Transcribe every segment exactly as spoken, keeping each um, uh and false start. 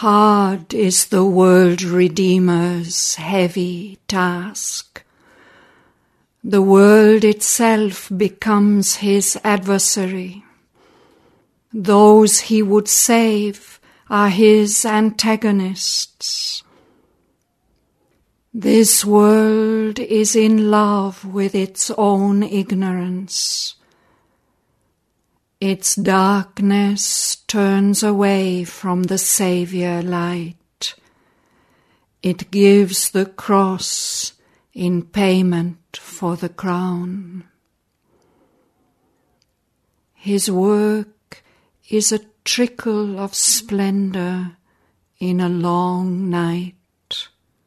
Hard is the world Redeemer's heavy task. The world itself becomes his adversary. Those he would save are his antagonists. This world is in love with its own ignorance. Its darkness turns away from the Saviour light. It gives the cross in payment for the crown. His work is a trickle of splendour in a long night.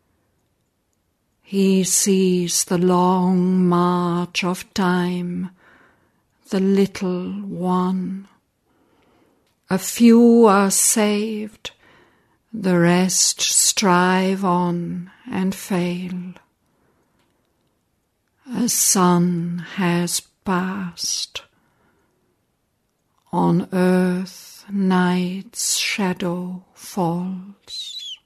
He sees the long march of time, the little one. A few are saved, the rest strive on and fail. A sun has passed. On earth night's shadow falls.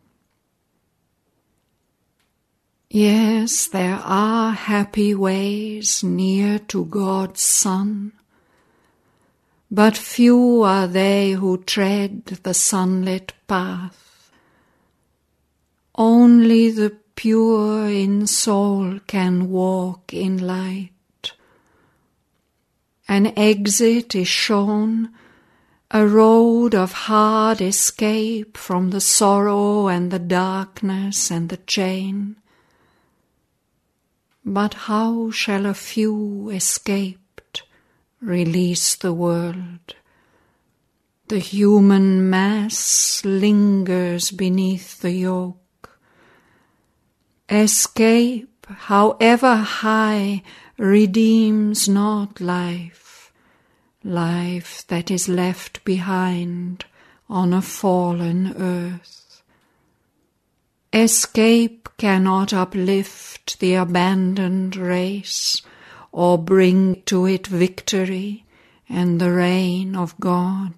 Yes, there are happy ways near to God's Son, but few are they who tread the sunlit path. Only the pure in soul can walk in light. An exit is shown, a road of hard escape from the sorrow and the darkness and the chain. But how shall a few escaped release the world? The human mass lingers beneath the yoke. Escape, however high, redeems not life, life that is left behind on a fallen earth. Escape cannot uplift the abandoned race or bring to it victory and the reign of God.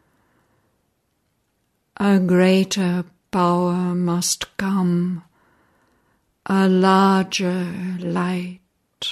A greater power must come, a larger light.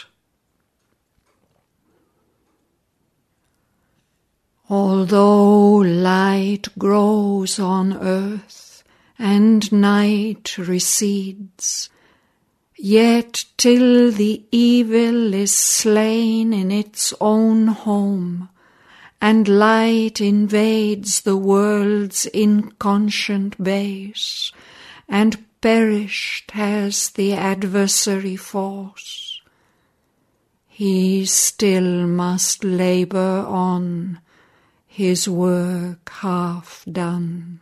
Although light grows on earth, and night recedes, yet till the evil is slain in its own home, and light invades the world's inconscient base, and perished has the adversary force, he still must labour on, his work half done.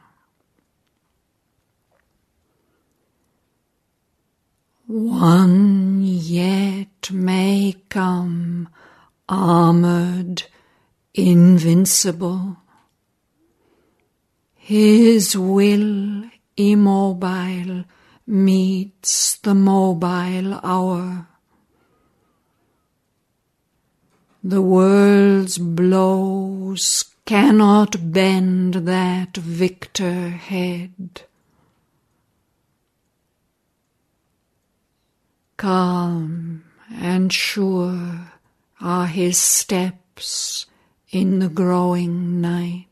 One yet may come, armoured, invincible. His will immobile meets the mobile hour. The world's blows cannot bend that victor head. Calm and sure are his steps in the growing night.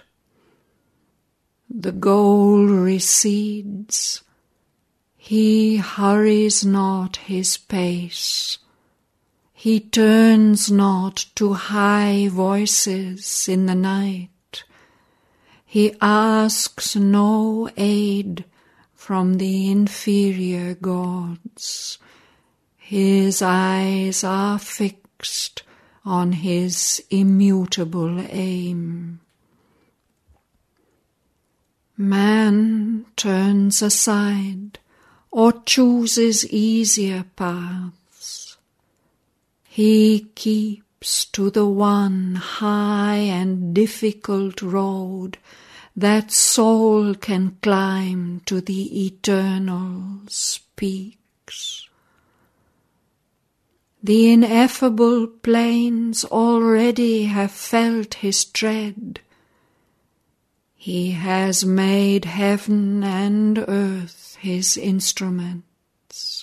The goal recedes, he hurries not his pace. He turns not to high voices in the night. He asks no aid from the inferior gods. His eyes are fixed on his immutable aim. Man turns aside or chooses easier paths. He keeps to the one high and difficult road that soul can climb to the eternal's peaks. The ineffable plains already have felt his tread. He has made heaven and earth his instruments,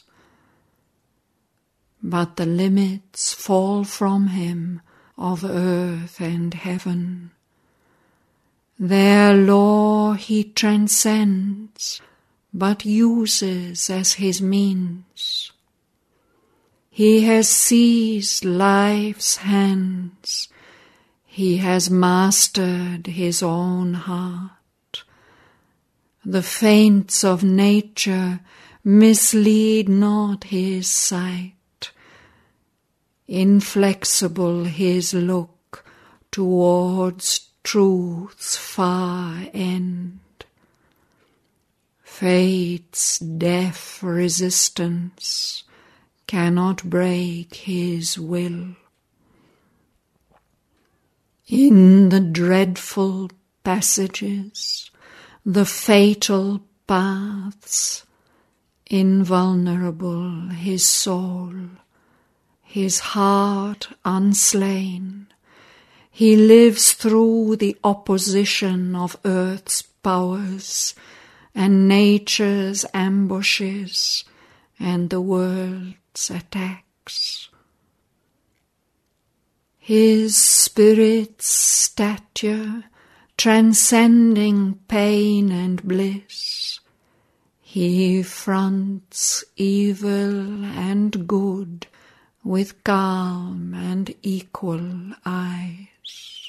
but the limits fall from him of earth and heaven. Their law he transcends, but uses as his means. He has seized life's hands. He has mastered his own heart. The feints of nature mislead not his sight. Inflexible his look towards truth's far end. Fate's deaf resistance cannot break his will. In the dreadful passages, the fatal paths, invulnerable his soul, his heart unslain, he lives through the opposition of earth's powers and nature's ambushes and the world's attacks. His spirit's stature transcending pain and bliss, he fronts evil and good with calm and equal eyes.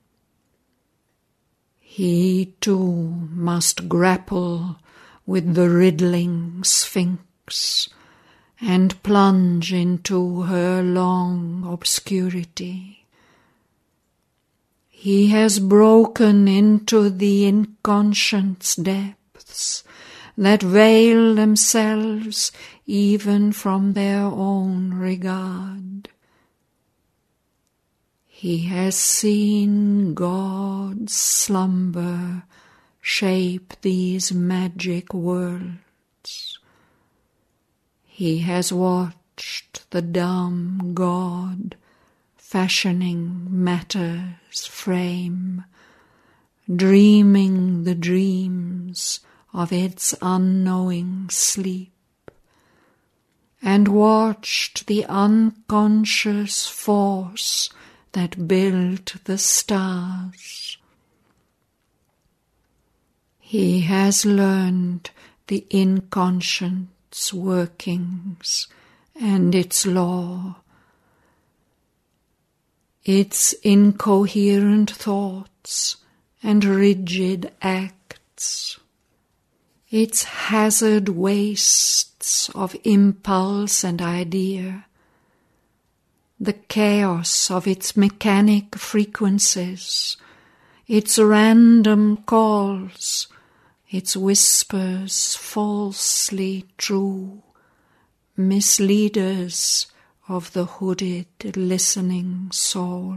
He too must grapple with the riddling Sphinx and plunge into her long obscurity. He has broken into the inconscient's depths that veil themselves even from their own regard. He has seen God's slumber shape these magic worlds. He has watched the dumb God fashioning matter's frame, dreaming the dreams of its unknowing sleep, and watched the unconscious force that built the stars. He has learned the inconscient's workings and its law, its incoherent thoughts and rigid acts, its hazard wastes of impulse and idea, the chaos of its mechanic frequencies, its random calls, its whispers falsely true, misleaders of the hooded listening soul.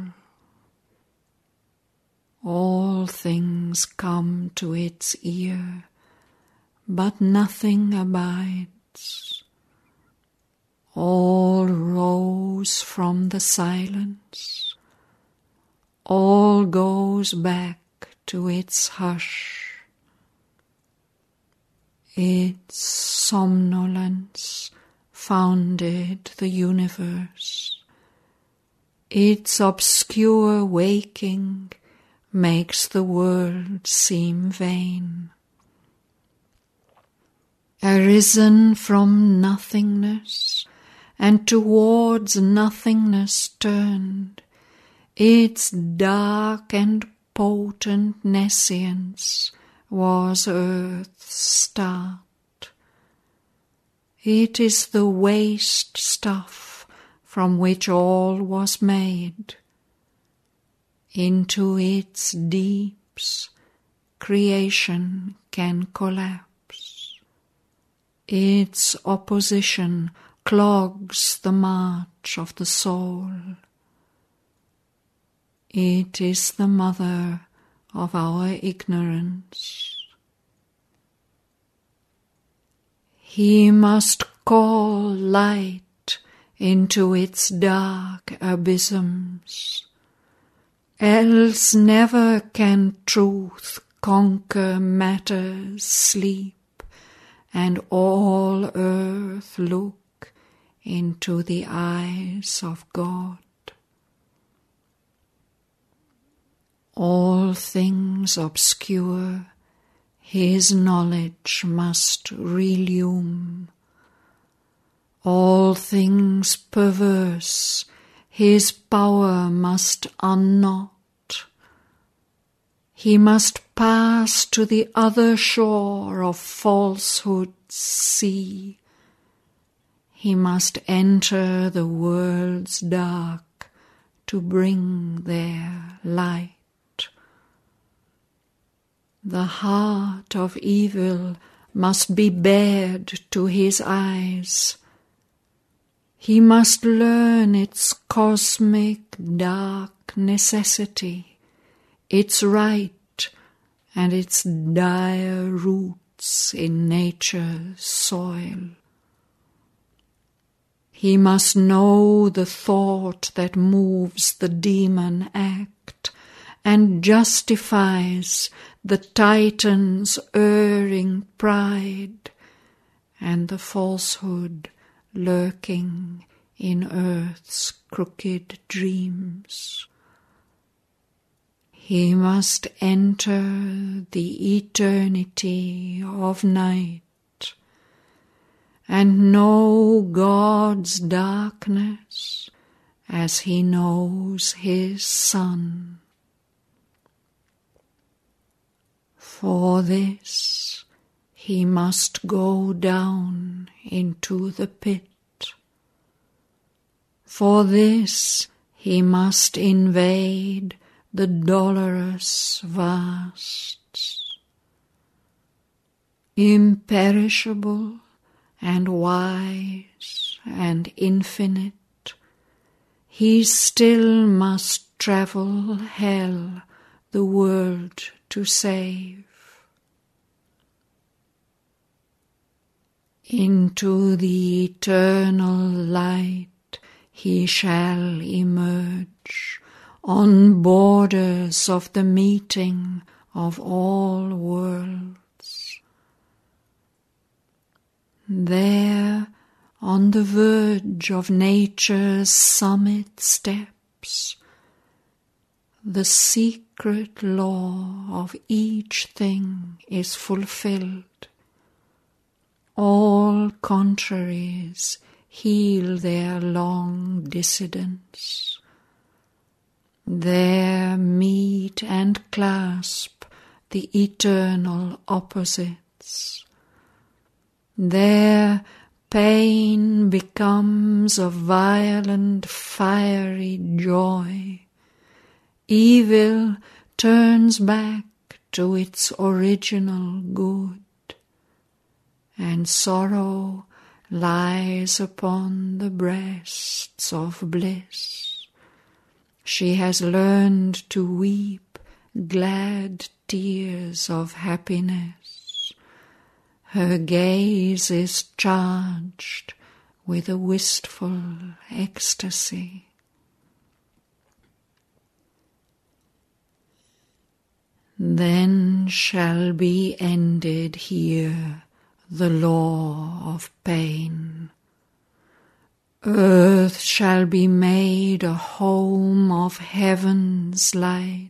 All things come to its ear, but nothing abides. All rose from the silence, all goes back to its hush. Its somnolence founded the universe. Its obscure waking makes the world seem vain. Arisen from nothingness and towards nothingness turned, its dark and potent nescience was earth's start. It is the waste stuff from which all was made. Into its deeps creation can collapse. Its opposition clogs the march of the soul. It is the mother of our ignorance. He must call light into its dark abysms, else never can truth conquer matter's sleep, and all earth look into the eyes of God. All things obscure his knowledge must relume. All things perverse his power must unknot. He must pass to the other shore of falsehood's sea. He must enter the world's dark to bring their light. The heart of evil must be bared to his eyes. He must learn its cosmic dark necessity, its right and its dire roots in nature's soil. He must know the thought that moves the demon act and justifies the Titan's erring pride and the falsehood lurking in earth's crooked dreams. He must enter the eternity of night and know God's darkness as he knows his sun. For this he must go down into the pit. For this he must invade the dolorous vasts. Imperishable and wise and infinite, he still must travel hell the world to save. Into the eternal light he shall emerge, on borders of the meeting of all worlds. There, on the verge of nature's summit steps, the secret law of each thing is fulfilled. All contraries heal their long dissidence. There meet and clasp the eternal opposites. There pain becomes a violent, fiery joy. Evil turns back to its original good, and sorrow lies upon the breasts of bliss. She has learned to weep glad tears of happiness. Her gaze is charged with a wistful ecstasy. Then shall be ended here the law of pain. Earth shall be made a home of heaven's light.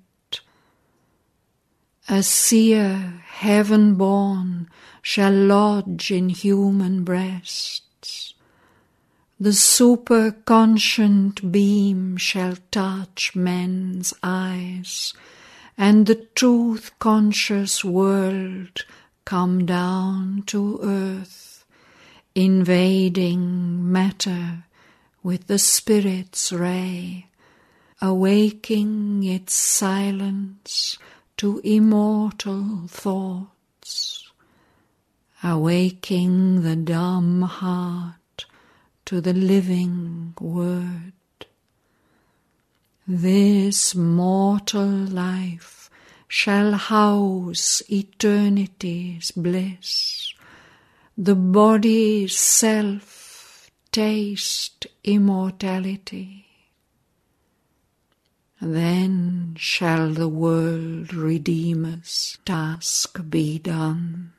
A seer heaven-born shall lodge in human breasts. The superconscient beam shall touch men's eyes, and the truth-conscious world come down to earth, invading matter with the Spirit's ray, awaking its silence to immortal thoughts, awaking the dumb heart to the living word. This mortal life shall house eternity's bliss. The body's self taste immortality. Then shall the world Redeemer's task be done.